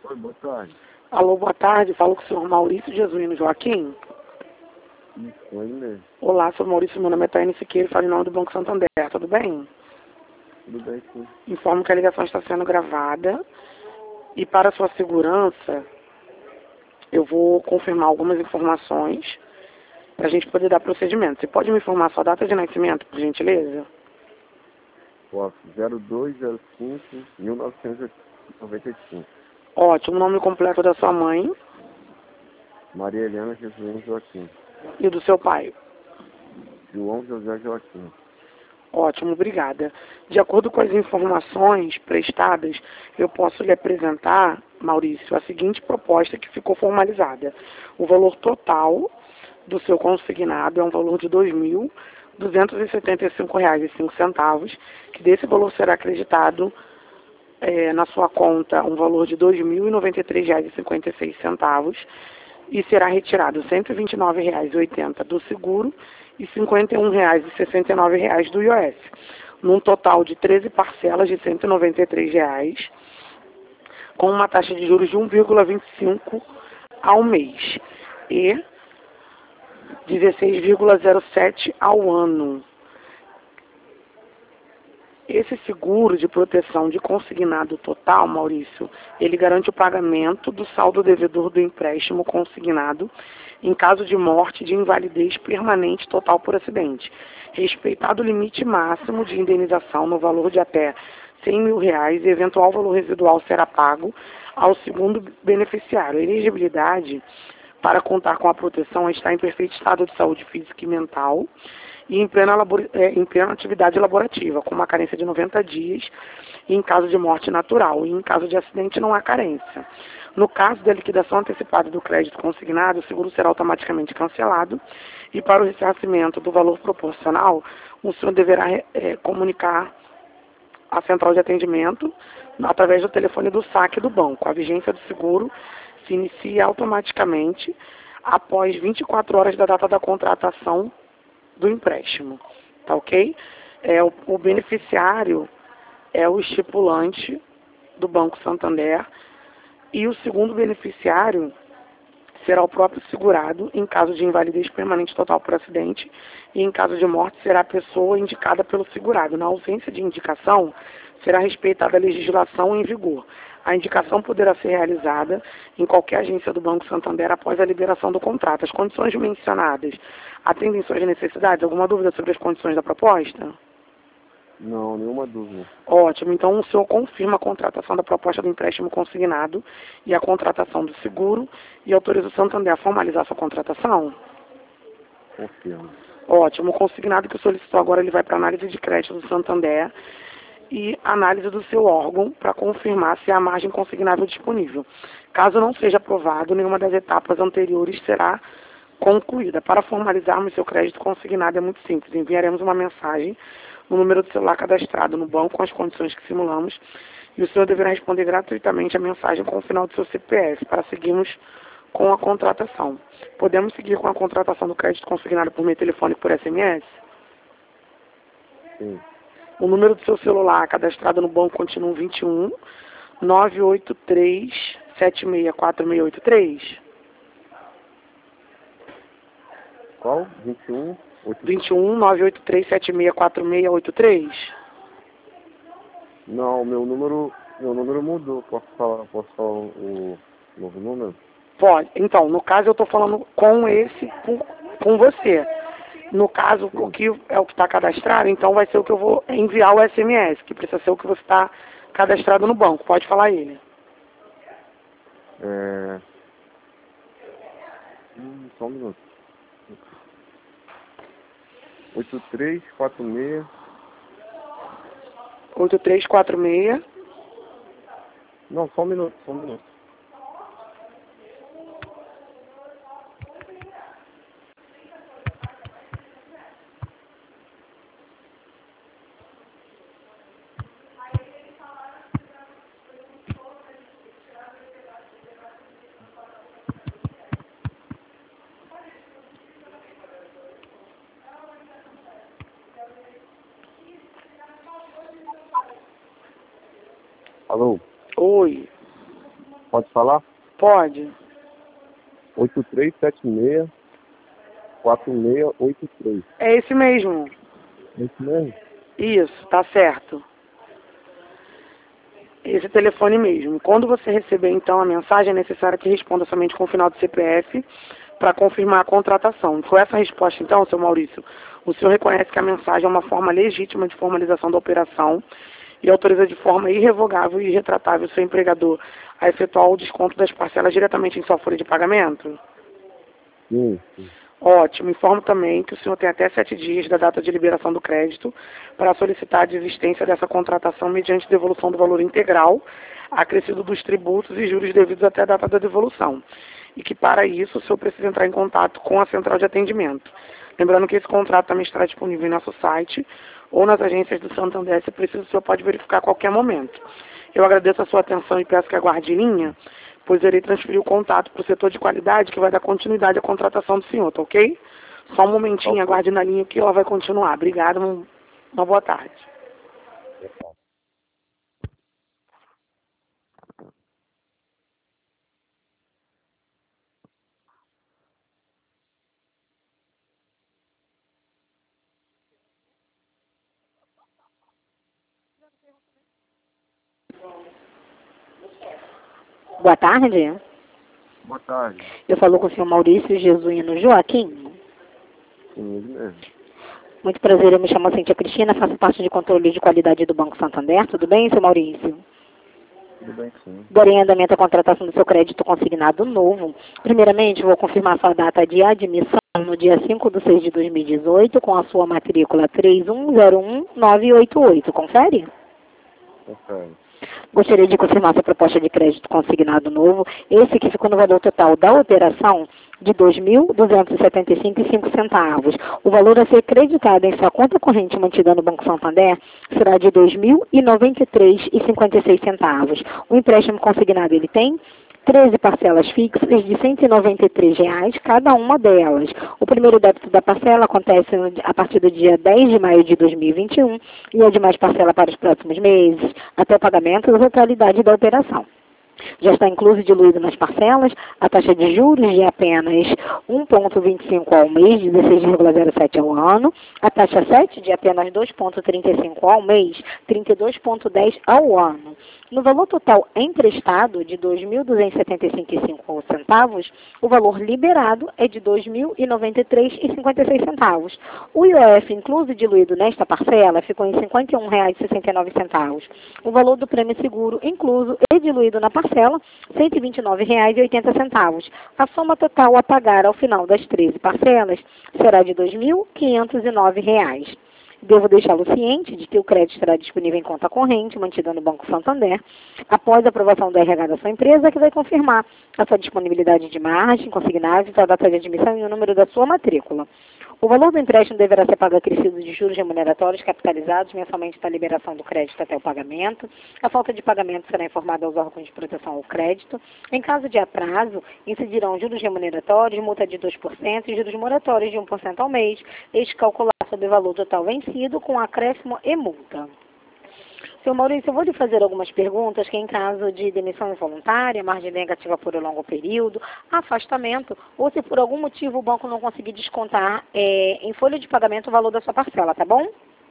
Oi, boa tarde. Alô, boa tarde. Falo com o senhor Maurício Jesuíno Joaquim. Isso, oi mesmo. Olá, sou Maurício, meu nome é Taine Siqueira, falo em nome do Banco Santander, tudo bem? Tudo bem, sim. Informo que a ligação está sendo gravada e para sua segurança eu vou confirmar algumas informações para a gente poder dar procedimento. Você pode me informar sua data de nascimento, por gentileza? Posso. 0205-1995. Ótimo, nome completo da sua mãe Maria Helena Jesus Joaquim. e do seu pai. João José Joaquim. Ótimo, obrigada. De acordo com as informações prestadas, eu posso lhe apresentar, Maurício, a seguinte proposta que ficou formalizada. O valor total do seu consignado é um valor de R$ 2.275,05, que desse valor será acreditado na sua conta um valor de R$ 2.093,56 e será retirado R$ 129,80 do seguro e R$ 51,69 do IOF, num total de 13 parcelas de R$ 193, com uma taxa de juros de 1,25 ao mês e 16,07 ao ano. Esse seguro de proteção de consignado total, Maurício, ele garante o pagamento do saldo devedor do empréstimo consignado em caso de morte de invalidez permanente total por acidente, respeitado o limite máximo de indenização no valor de até R$ 100 mil e eventual valor residual será pago ao segundo beneficiário. A elegibilidade para contar com a proteção está em perfeito estado de saúde física e mental e em plena atividade laborativa, com uma carência de 90 dias, e em caso de morte natural, e em caso de acidente não há carência. No caso da liquidação antecipada do crédito consignado, o seguro será automaticamente cancelado, e para o ressarcimento do valor proporcional, o senhor deverá comunicar à central de atendimento através do telefone do saque do banco. A vigência do seguro se inicia automaticamente após 24 horas da data da contratação do empréstimo, tá ok? O beneficiário é o estipulante do Banco Santander e o segundo beneficiário será o próprio segurado em caso de invalidez permanente total por acidente e em caso de morte será a pessoa indicada pelo segurado. Na ausência de indicação, será respeitada a legislação em vigor. A indicação poderá ser realizada em qualquer agência do Banco Santander após a liberação do contrato. As condições mencionadas atendem suas necessidades? Alguma dúvida sobre as condições da proposta? Não, nenhuma dúvida. Ótimo. Então, o senhor confirma a contratação da proposta do empréstimo consignado e a contratação do seguro e autoriza o Santander a formalizar sua contratação? Confirmo. Ótimo. O consignado que o solicitou agora ele vai para análise de crédito do Santander e análise do seu órgão para confirmar se há margem consignável disponível. Caso não seja aprovado, nenhuma das etapas anteriores será concluída. Para formalizarmos seu crédito consignado é muito simples. Enviaremos uma mensagem no número do celular cadastrado no banco com as condições que simulamos e o senhor deverá responder gratuitamente a mensagem com o final do seu CPF para seguirmos com a contratação. Podemos seguir com a contratação do crédito consignado por meio telefônico por SMS? Sim. O número do seu celular cadastrado no banco continua 21 983 764683? Qual? 21? 21 983 764683? Não, meu número mudou. Posso falar o novo número? Pode. Então, no caso eu estou falando com com você. No caso, Sim. o que é o que está cadastrado, então vai ser o que eu vou enviar o SMS, que precisa ser o que você está cadastrado no banco. Pode falar ele. Só um minuto. 8346. 8346. Não, só um minuto. Alô? Oi. Pode falar? Pode. 8376-4683. É esse mesmo. Isso mesmo? Isso, tá certo. Esse telefone mesmo. Quando você receber, então, a mensagem, é necessário que responda somente com o final do CPF para confirmar a contratação. Com essa resposta, então, seu Maurício, o senhor reconhece que a mensagem é uma forma legítima de formalização da operação e autoriza de forma irrevogável e irretratável o seu empregador a efetuar o desconto das parcelas diretamente em sua folha de pagamento? Sim. Ótimo. Informo também que o senhor tem até 7 dias da data de liberação do crédito para solicitar a desistência dessa contratação mediante devolução do valor integral, acrescido dos tributos e juros devidos até a data da devolução. E que, para isso, o senhor precisa entrar em contato com a central de atendimento. Lembrando que esse contrato também estará disponível em nosso site ou nas agências do Santander. Se preciso, o senhor pode verificar a qualquer momento. Eu agradeço a sua atenção e peço que aguarde em linha, pois irei transferir o contato para o setor de qualidade, que vai dar continuidade à contratação do senhor, tá ok? Só um momentinho, aguarde na linha que ela vai continuar. Obrigada, uma boa tarde. Boa tarde. Boa tarde. Eu falo com o senhor Maurício Jesuíno Joaquim. Sim, ele mesmo. Muito prazer, eu me chamo Cíntia Cristina, faço parte de controle de qualidade do Banco Santander. Tudo bem, senhor Maurício? Tudo bem, sim. Darei em andamento a contratação do seu crédito consignado novo. Primeiramente, vou confirmar sua data de admissão no dia 5 de 6 de 2018, com a sua matrícula 3101988. Confere? Confere. Gostaria de confirmar sua proposta de crédito consignado novo, esse que ficou no valor total da operação de R$ 2.275,05. O valor a ser creditado em sua conta corrente mantida no Banco Santander será de R$ 2.093,56. O empréstimo consignado ele tem 13 parcelas fixas de R$ 193, cada uma delas. O primeiro débito da parcela acontece a partir do dia 10 de maio de 2021 e a demais parcela para os próximos meses, até o pagamento da totalidade da operação. Já está incluso e diluído nas parcelas a taxa de juros de apenas 1,25 ao mês, 16,07 ao ano, a taxa 7 de apenas 2,35 ao mês, 32,10 ao ano. No valor total emprestado de R$ 2.275,05, o valor liberado é de R$ 2.093,56. O IOF incluso e diluído nesta parcela ficou em R$ 51,69. O valor do prêmio seguro incluso e diluído na parcela, R$ 129,80. A soma total a pagar ao final das 13 parcelas será de R$ 2.509. Devo deixá-lo ciente de que o crédito estará disponível em conta corrente, mantida no Banco Santander, após a aprovação do RH da sua empresa, que vai confirmar a sua disponibilidade de margem, consignáveis, a data de admissão e o número da sua matrícula. O valor do empréstimo deverá ser pago acrescido de juros remuneratórios capitalizados mensalmente da liberação do crédito até o pagamento. A falta de pagamento será informada aos órgãos de proteção ao crédito. Em caso de atraso, incidirão juros remuneratórios, multa de 2% e juros moratórios de 1% ao mês, este calculado sobre o valor total vencido com acréscimo e multa. Seu Maurício, eu vou lhe fazer algumas perguntas que em caso de demissão involuntária, margem negativa por um longo período, afastamento, ou se por algum motivo o banco não conseguir descontar em folha de pagamento o valor da sua parcela, tá bom?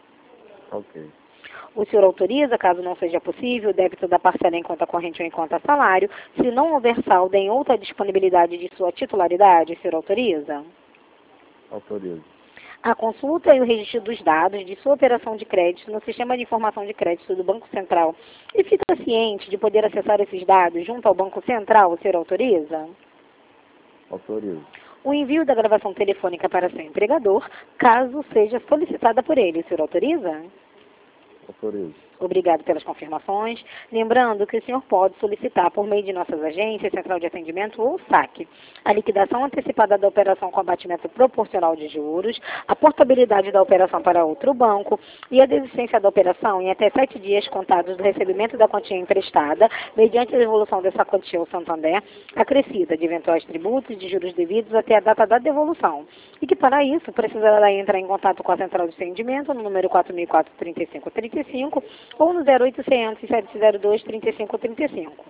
Ok. O senhor autoriza, caso não seja possível, o débito da parcela em conta corrente ou em conta salário, se não houver saldo em outra disponibilidade de sua titularidade, o senhor autoriza? Autorizo. A consulta e o registro dos dados de sua operação de crédito no Sistema de Informação de Crédito do Banco Central e fica ciente de poder acessar esses dados junto ao Banco Central, o senhor autoriza? Autorizo. O envio da gravação telefônica para seu empregador, caso seja solicitada por ele, o senhor autoriza? Autorizo. Obrigado pelas confirmações. Lembrando que o senhor pode solicitar por meio de nossas agências, Central de Atendimento ou SAC, a liquidação antecipada da operação com abatimento proporcional de juros, a portabilidade da operação para outro banco e a desistência da operação em até 7 dias contados do recebimento da quantia emprestada, mediante a devolução dessa quantia ao Santander, acrescida de eventuais tributos e de juros devidos até a data da devolução. E que para isso precisará entrar em contato com a Central de Atendimento no número 4004-3535 ou no 0800 702 3535. O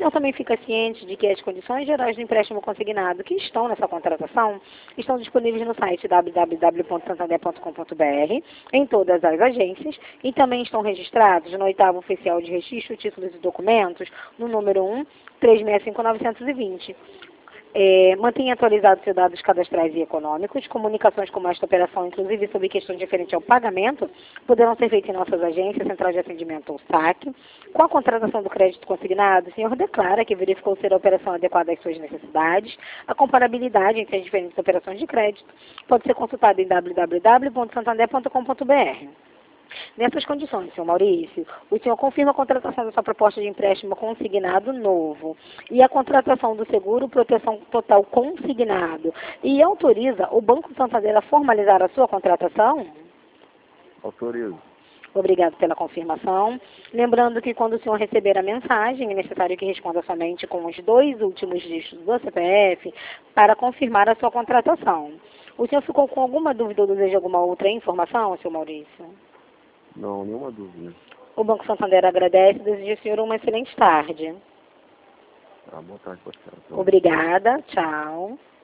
senhor também fica ciente de que as condições gerais do empréstimo consignado que estão nessa contratação estão disponíveis no site www.santander.com.br, em todas as agências, e também estão registrados no 8º Oficial de Registro, Títulos e Documentos, no número 1, 365-920. Mantenha atualizados seus dados cadastrais e econômicos. Comunicações como esta operação, inclusive sobre questões referentes ao pagamento, poderão ser feitas em nossas agências, Central de Atendimento ou SAC. Com a contratação do crédito consignado, o senhor declara que verificou ser a operação adequada às suas necessidades. A comparabilidade entre as diferentes operações de crédito pode ser consultada em www.santander.com.br. Nessas condições, senhor Maurício, o senhor confirma a contratação da sua proposta de empréstimo consignado novo e a contratação do seguro proteção total consignado e autoriza o Banco Santander a formalizar a sua contratação? Autorizo. Obrigado pela confirmação. Lembrando que quando o senhor receber a mensagem, é necessário que responda somente com os 2 últimos dígitos do CPF para confirmar a sua contratação. O senhor ficou com alguma dúvida ou deseja alguma outra informação, senhor Maurício? Não, nenhuma dúvida. O Banco Santander agradece e deseja ao senhor uma excelente tarde. Boa tarde, Pascal. Obrigada. Tchau.